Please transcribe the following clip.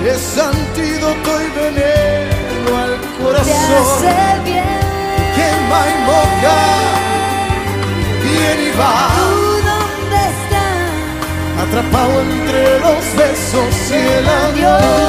es antídoto y veneno al te corazón. hace bien. Quema y moja, viene y va, ¿Tú dónde estás? atrapado entre los besos y el adiós.